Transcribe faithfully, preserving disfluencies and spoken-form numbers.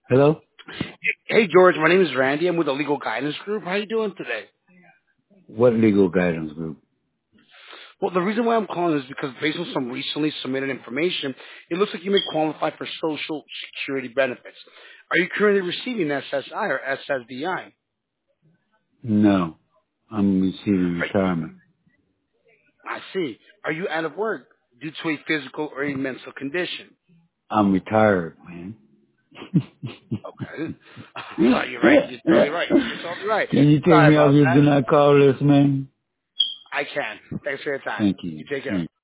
Hello? Hey George, my name is Randy. I'm with the Legal Guidance Group. How you doing today? What legal guidance group? Well, the reason why I'm calling is because based on some recently submitted information, it looks like you may qualify for Social Security benefits. Are you currently receiving S S I or S S D I? No. I'm receiving Are, retirement. I see. Are you out of work due to a physical or a mental condition? I'm retired, man. Okay. Can No, you're right. You're totally right. You're totally right. you take Sorry me off about your do that. not call list, man? I can. Thanks for your time. Thank You you. take care. Thank you.